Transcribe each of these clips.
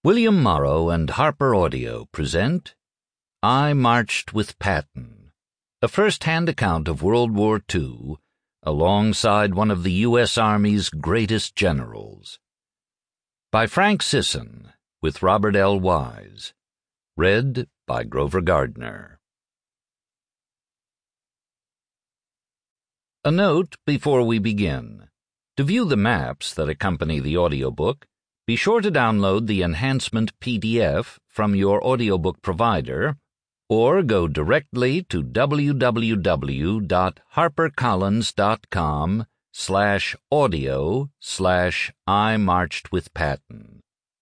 William Morrow and Harper Audio present I Marched with Patton, a first-hand account of World War II alongside one of the U.S. Army's greatest generals. By Frank Sisson, with Robert L. Wise. Read by Grover Gardner. A note before we begin. To view the maps that accompany the audiobook, be sure to download the enhancement PDF from your audiobook provider or go directly to www.harpercollins.com/audio/I Marched with Patton.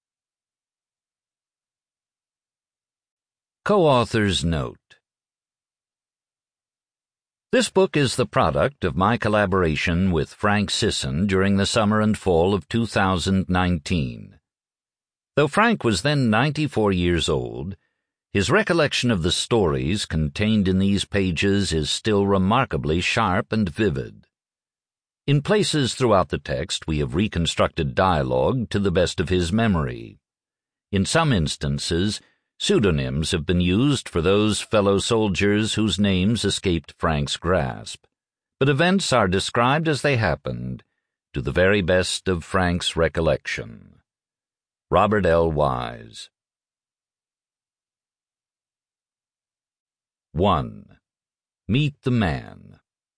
Co-author's note. This book is the product of my collaboration with Frank Sisson during the summer and fall of 2019. Though Frank was then 94 years old, his recollection of the stories contained in these pages is still remarkably sharp and vivid. In places throughout the text we have reconstructed dialogue to the best of his memory. In some instances, pseudonyms have been used for those fellow soldiers whose names escaped Frank's grasp, but events are described as they happened, to the very best of Frank's recollection. Robert L. Wise. 1. Meet the Man.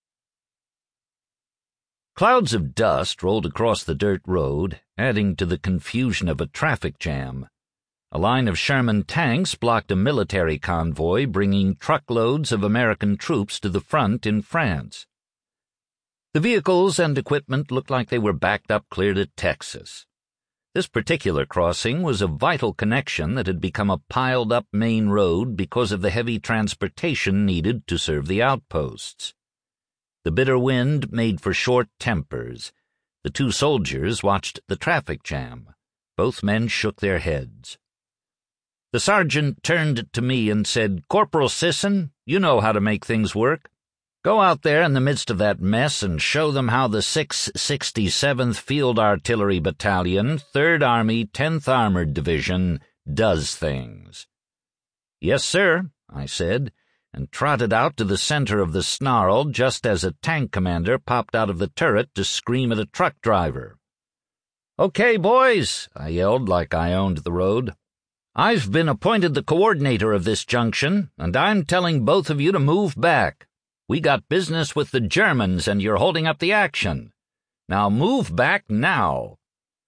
Clouds of dust rolled across the dirt road, adding to the confusion of a traffic jam. A line of Sherman tanks blocked a military convoy bringing truckloads of American troops to the front in France. The vehicles and equipment looked like they were backed up clear to Texas. This particular crossing was a vital connection that had become a piled-up main road because of the heavy transportation needed to serve the outposts. The bitter wind made for short tempers. The two soldiers watched the traffic jam. Both men shook their heads. The sergeant turned to me and said, "Corporal Sisson, you know how to make things work. Go out there in the midst of that mess and show them how the 667th Field Artillery Battalion, 3rd Army, 10th Armored Division, does things." "Yes, sir," I said, and trotted out to the center of the snarl just as a tank commander popped out of the turret to scream at a truck driver. "Okay, boys," I yelled like I owned the road. "I've been appointed the coordinator of this junction, and I'm telling both of you to move back. We got business with the Germans, and you're holding up the action. Now move back now."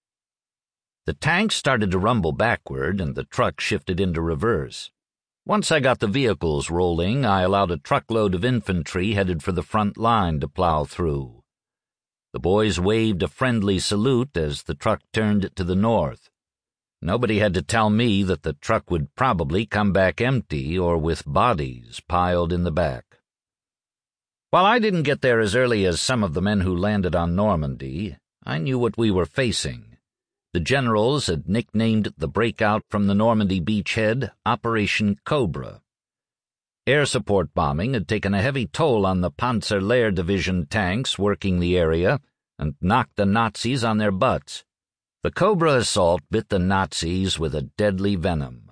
The tank started to rumble backward, and the truck shifted into reverse. Once I got the vehicles rolling, I allowed a truckload of infantry headed for the front line to plow through. The boys waved a friendly salute as the truck turned to the north. Nobody had to tell me that the truck would probably come back empty or with bodies piled in the back. While I didn't get there as early as some of the men who landed on Normandy, I knew what we were facing. The generals had nicknamed the breakout from the Normandy beachhead Operation Cobra. Air support bombing had taken a heavy toll on the Panzerlehr Division tanks working the area and knocked the Nazis on their butts. The Cobra assault bit the Nazis with a deadly venom.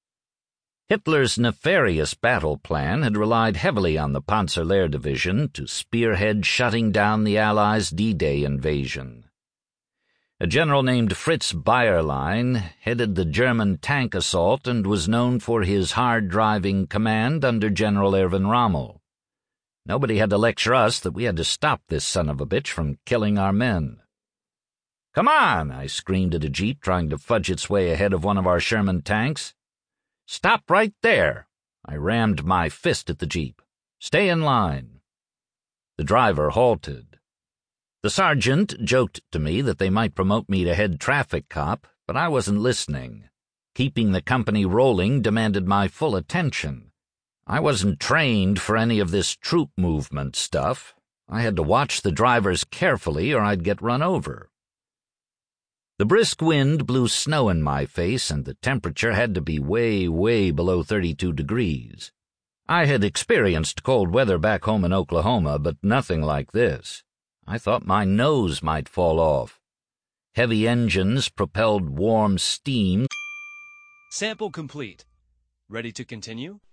Hitler's nefarious battle plan had relied heavily on the Panzerlehr Division to spearhead shutting down the Allies' D-Day invasion. A general named Fritz Bayerlein headed the German tank assault and was known for his hard-driving command under General Erwin Rommel. Nobody had to lecture us that we had to stop this son of a bitch from killing our men. "Come on!" I screamed at a jeep trying to fudge its way ahead of one of our Sherman tanks. "Stop right there!" I rammed my fist at the jeep. "Stay in line." The driver halted. The sergeant joked to me that they might promote me to head traffic cop, but I wasn't listening. Keeping the company rolling demanded my full attention. I wasn't trained for any of this troop movement stuff. I had to watch the drivers carefully or I'd get run over. The brisk wind blew snow in my face, and the temperature had to be way, way below 32 degrees. I had experienced cold weather back home in Oklahoma, but nothing like this. I thought my nose might fall off. Heavy engines propelled warm steam Sample complete. Ready to continue?